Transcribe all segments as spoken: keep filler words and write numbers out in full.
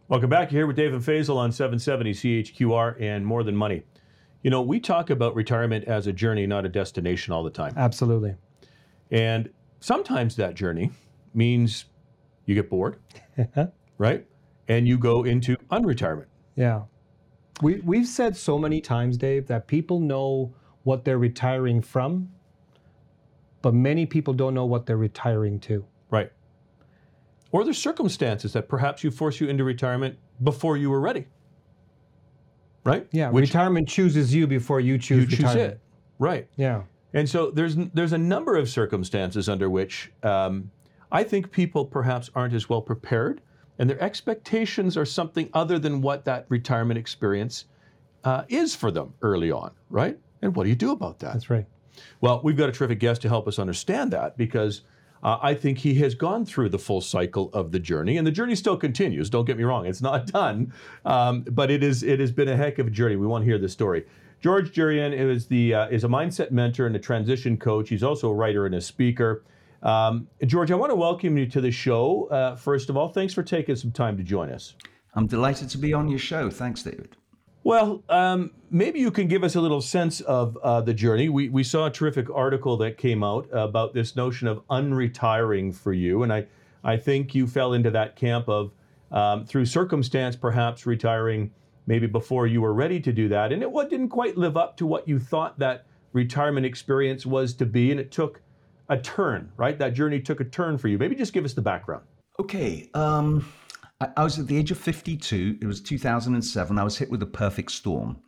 Welcome back. You're here with Dave and Faisal on seven seventy C H Q R and More Than Money. You know, we talk about retirement as a journey, not a destination all the time. Absolutely. And sometimes that journey means you get bored, right? And you go into unretirement. Yeah. We, we've said so many times, Dave, that people know what they're retiring from, but many people don't know what they're retiring to. Right. Or there's circumstances that perhaps you force you into retirement before you were ready. Right? Yeah, Which retirement chooses you before you choose you choose retirement. it. Right. Yeah. And so there's there's a number of circumstances under which um, I think people perhaps aren't as well prepared, and their expectations are something other than what that retirement experience uh, is for them early on, right? And what do you do about that? That's right. Well, we've got a terrific guest to help us understand that, because uh, I think he has gone through the full cycle of the journey, and the journey still continues. Don't get me wrong; it's not done, um, but it is. It has been a heck of a journey. We want to hear the story. George Jurian is the uh, is a mindset mentor and a transition coach. He's also a writer and a speaker. Um, George, I want to welcome you to the show. Uh, first of all, thanks for taking some time to join us. I'm delighted to be on your show. Thanks, David. Well, um, maybe you can give us a little sense of uh, the journey. We we saw a terrific article that came out about this notion of unretiring for you, and I, I think you fell into that camp of, um, through circumstance, perhaps retiring maybe before you were ready to do that, and it what didn't quite live up to what you thought that retirement experience was to be, and it took a turn, right? That journey took a turn for you. Maybe just give us the background. Okay. Um, I, I was at the age of fifty-two. It was two thousand seven. I was hit with a perfect storm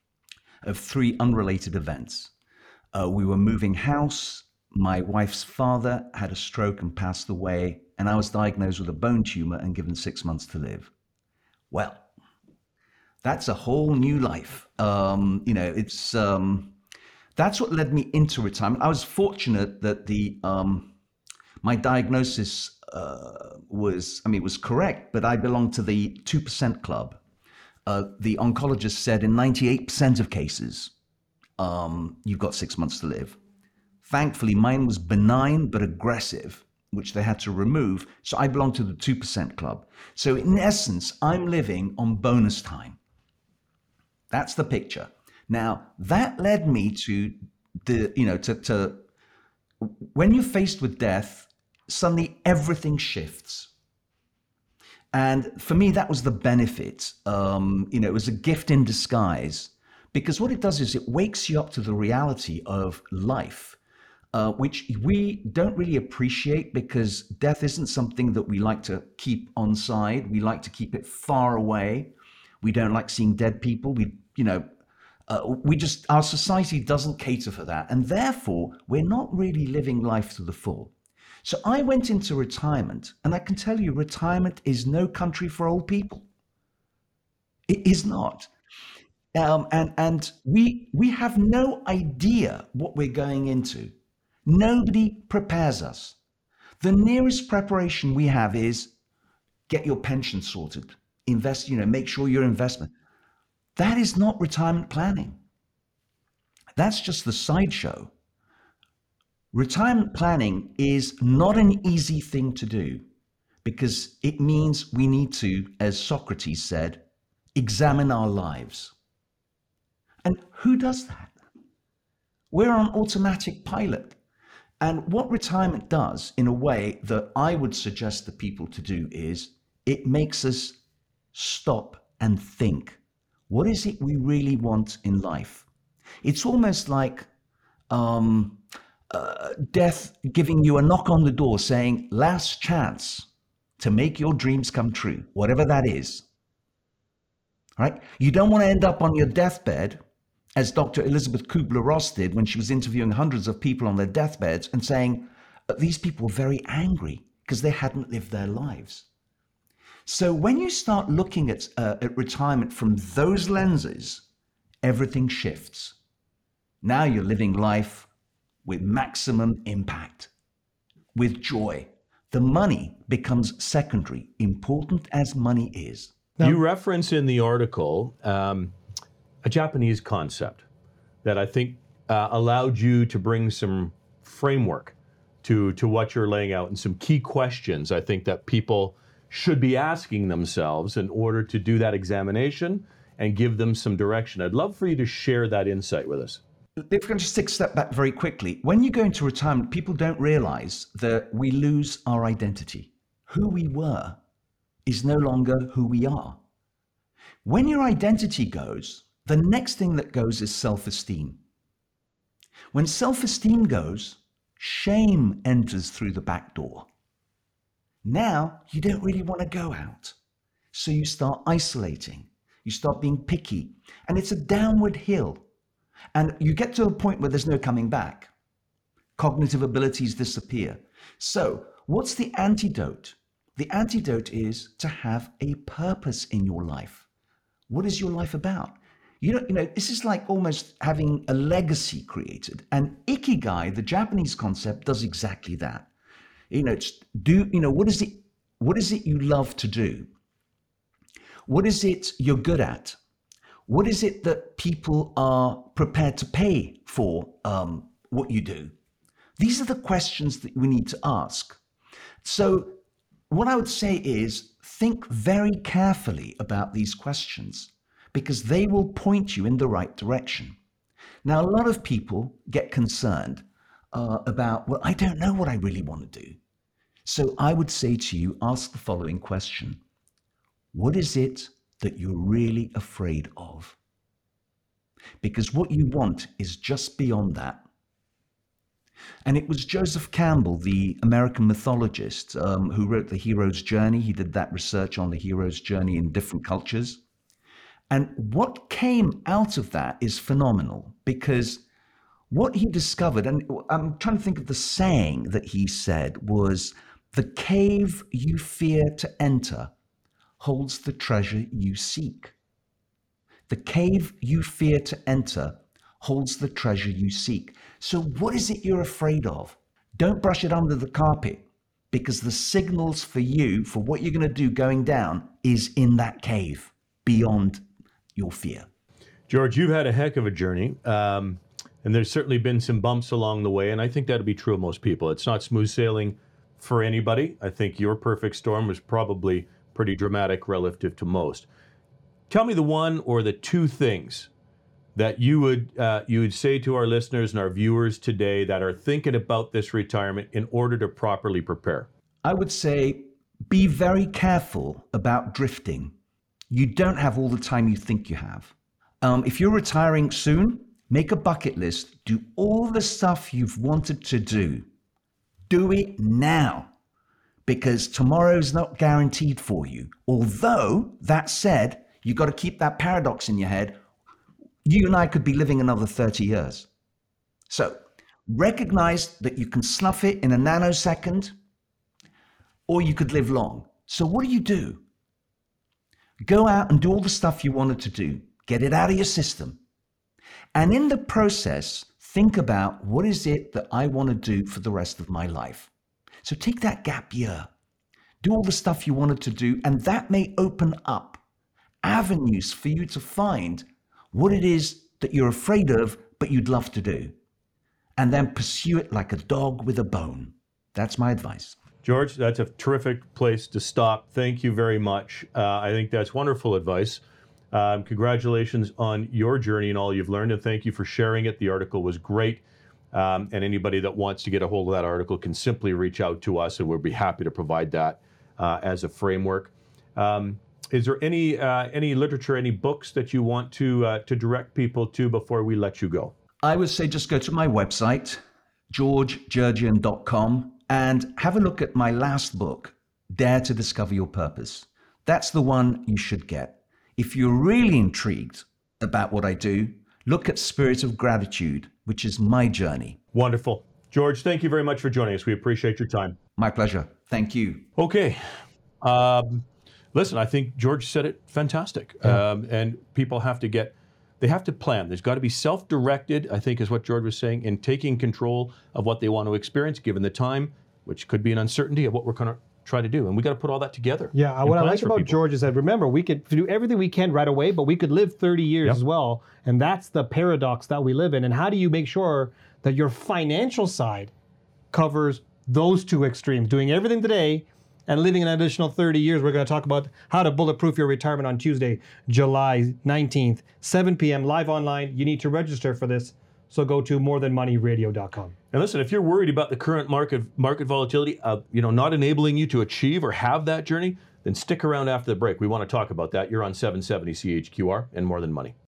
of three unrelated events. Uh, we were moving house. My wife's father had a stroke and passed away, and I was diagnosed with a bone tumor and given six months to live. Well, that's a whole new life. Um, you know, it's um, that's what led me into retirement. I was fortunate that the um, my diagnosis uh, was, I mean, it was correct, but I belonged to the two percent club. Uh, the oncologist said in ninety-eight percent of cases, um, you've got six months to live. Thankfully, mine was benign but aggressive, which they had to remove. So I belonged to the two percent club. So in essence, I'm living on bonus time. That's the picture. Now, that led me to the, you know, to, to when you're faced with death, suddenly everything shifts. And for me, that was the benefit. Um, you know, it was a gift in disguise, because what it does is it wakes you up to the reality of life, uh, which we don't really appreciate, because death isn't something that we like to keep on side. We like to keep it far away. We don't like seeing dead people. We, you know, uh, we just, our society doesn't cater for that. And therefore, we're not really living life to the full. So I went into retirement, and I can tell you, retirement is no country for old people. It is not. Um, and and we we have no idea what we're going into. Nobody prepares us. The nearest preparation we have is get your pension sorted, invest, you know, make sure your investment. That is not retirement planning. That's just the sideshow. Retirement planning is not an easy thing to do, because it means we need to, as Socrates said, examine our lives. And who does that? We're on automatic pilot. And what retirement does, in a way that I would suggest to people to do, is it makes us stop and think. What is it we really want in life? It's almost like um, uh, death giving you a knock on the door saying, last chance to make your dreams come true, whatever that is. Right? You don't want to end up on your deathbed, as Doctor Elizabeth Kubler-Ross did when she was interviewing hundreds of people on their deathbeds and saying, these people were very angry because they hadn't lived their lives. So when you start looking at, uh, at retirement from those lenses, everything shifts. Now you're living life with maximum impact, with joy. The money becomes secondary, important as money is. Now, you reference in the article um, a Japanese concept that I think uh, allowed you to bring some framework to, to what you're laying out, and some key questions I think that people should be asking themselves in order to do that examination and give them some direction. I'd love for you to share that insight with us. If we can just take a step back very quickly, when you go into retirement, people don't realize that we lose our identity. Who we were is no longer who we are. When your identity goes, the next thing that goes is self-esteem. When self-esteem goes, shame enters through the back door. Now you don't really want to go out. So you start isolating. You start being picky. And it's a downward hill. And you get to a point where there's no coming back. Cognitive abilities disappear. So what's the antidote? The antidote is to have a purpose in your life. What is your life about? You know, you know, this is like almost having a legacy created. And Ikigai, the Japanese concept, does exactly that. You know, it's do, you know, what is it, what is it you love to do? What is it you're good at? What is it that people are prepared to pay for um, what you do? These are the questions that we need to ask. So what I would say is think very carefully about these questions because they will point you in the right direction. Now, a lot of people get concerned uh, about, well, I don't know what I really want to do. So I would say to you, ask the following question. What is it that you're really afraid of? Because what you want is just beyond that. And it was Joseph Campbell, the American mythologist, um, who wrote The Hero's Journey. He did that research on the hero's journey in different cultures. And what came out of that is phenomenal because what he discovered, and I'm trying to think of the saying that he said was, the cave you fear to enter holds the treasure you seek. The cave you fear to enter holds the treasure you seek. So what is it you're afraid of? Don't brush it under the carpet because the signals for you, for what you're going to do going down, is in that cave beyond your fear. George, you've had a heck of a journey. Um, and there's certainly been some bumps along the way. And I think that'll be true of most people. It's not smooth sailing for anybody. I think your perfect storm was probably pretty dramatic relative to most. Tell me the one or the two things that you would uh, you would say to our listeners and our viewers today that are thinking about this retirement in order to properly prepare. I would say be very careful about drifting. You don't have all the time you think you have. Um, if you're retiring soon, make a bucket list. Do all the stuff you've wanted to do. Do it now, because tomorrow's not guaranteed for you. Although, that said, you've got to keep that paradox in your head. You and I could be living another thirty years. So recognize that you can snuff it in a nanosecond, or you could live long. So what do you do? Go out and do all the stuff you wanted to do. Get it out of your system. And in the process, think about what is it that I want to do for the rest of my life. So take that gap year. Do all the stuff you wanted to do, and that may open up avenues for you to find what it is that you're afraid of, but you'd love to do. And then pursue it like a dog with a bone. That's my advice. George, that's a terrific place to stop. Thank you very much. Uh, I think that's wonderful advice. Um, congratulations on your journey and all you've learned, and thank you for sharing it. The article was great. Um, and anybody that wants to get a hold of that article can simply reach out to us, and we'll be happy to provide that uh, as a framework. Um, is there any uh, any literature, any books that you want to uh, to direct people to before we let you go? I would say just go to my website, george jurgian dot com, and have a look at my last book, Dare to Discover Your Purpose. That's the one you should get. If you're really intrigued about what I do, look at Spirit of Gratitude, which is my journey. Wonderful. George, thank you very much for joining us. We appreciate your time. My pleasure. Thank you. Okay. Um, listen, I think George said it fantastic. Yeah. Um, and people have to get, they have to plan. There's got to be self-directed, I think is what George was saying, in taking control of what they want to experience, given the time, which could be an uncertainty of what we're going to try to do. And we got to put all that together. Yeah, what I like about people. George is that, remember, we could do everything we can right away, but we could live thirty years yep. as well. And that's the paradox that we live in. And how do you make sure that your financial side covers those two extremes, doing everything today and living an additional thirty years. We're going to talk about how to bulletproof your retirement on Tuesday, July nineteenth, seven p.m. live online. You need to register for this, so go to more than money radio dot com. And listen, if you're worried about the current market market volatility, uh, you know, not enabling you to achieve or have that journey, then stick around after the break. We want to talk about that. You're on seven seventy C H Q R and More Than Money.